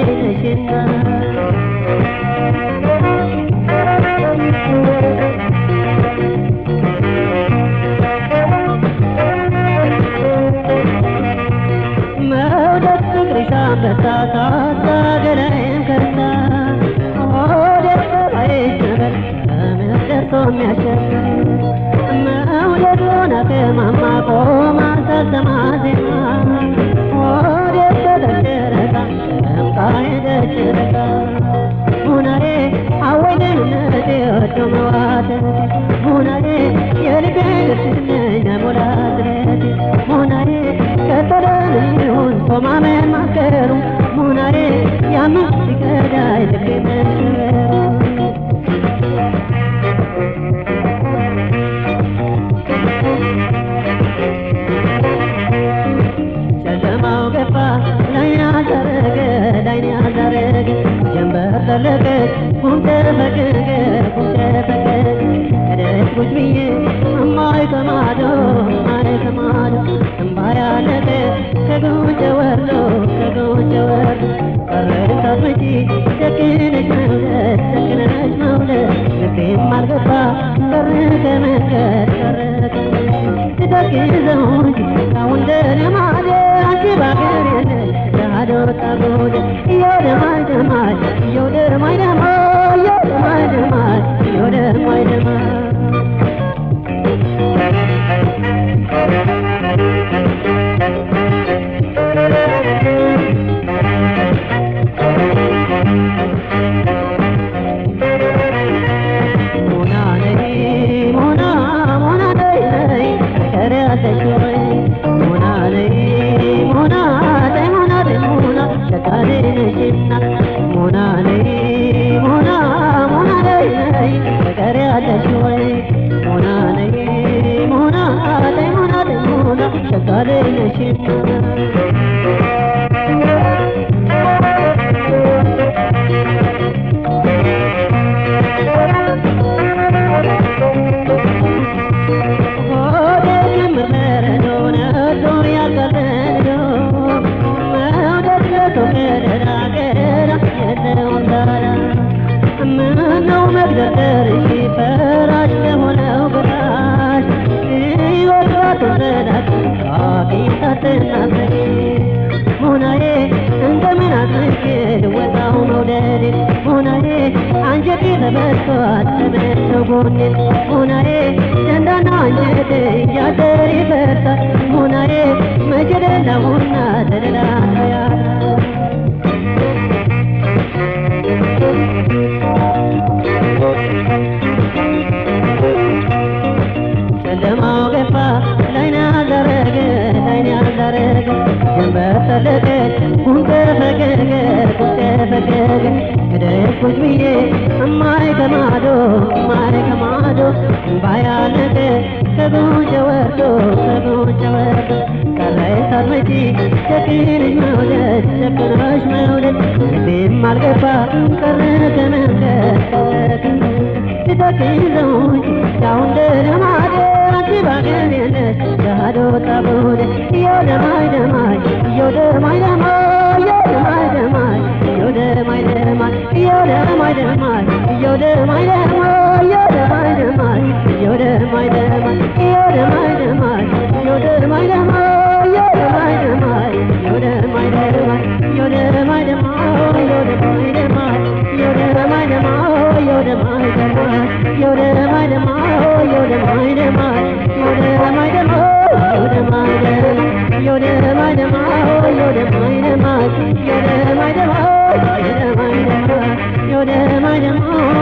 ነሽና መውደድ ፍቅርሽ አንበሳ ገላዬን ከርሳ ወደ ሰማይሽ ነበር ከምድር ደርሶ የሚያሸት መውደድ ሆነ ከማማ ቆማ ሳትሰማ ዜማ ወደ ተደረጋ ደምቃ ሄደች ረጋ ሙናዬ አወይንነቴ ወዶ መዋተቴ ሙናዬ የልቤ ልብስነኛ ሞላ ስለቴ ሙናዬ ከተደን ይሁን ሶማመን ማከሩ ሙናዬ ያምን ሲከዳይ ልቤ መሸበሩ ጨለማው ገባ ላይን ያዛረገ ጀንበር ጠለቀች ቁም ተፈቀቀ ሄደች ቁጭ ብዬ እማይ ከማዶ እምባ ያለቀ ከጉንጬ ወርዶ ቀረች ሳትመጪ ጨክነሽ መውደድ ልቤም አልገባ ቀረ ከመንገድ ተተክዘው እንጂ አሁን ደማደ አንቺ ባገር የለሽ ዳዶ ታጎደ እዮደማይ ምነው መግደርሽ ፈራሽ ለሆነው በራሽ ይወጣቱ ዘዳት አቂታተናበሽ ሙናዬ እንደምን አድርጌ ልወጣው መውደድ ሙናዬ አንጀቴ ተበርቷል ተመቸው ጎኔ ሙናዬ ደንዳና አንጀቴ እያደር ይፈርታል ሙናዬ መቼ ደላውና ተደላያ ጨለማው ገባ ላይን ያዛረገ ጀንበር ጠለቀች ቁም ተፈቀቀ ሄደች ቁጭ ብዬ እማይ ከማዶ እምባ ያለቀ ከጉንጬ ወርዶ ቀረች ሳትመጪ ጨክነሽ መውደድ ልቤም አልገባ ቀረ ከመንገድ ተተክዘው እንጂ ያሁን ደማደ አንቺ ባገር የለሽ ዳዶ ታቦደ እዮደማይ You're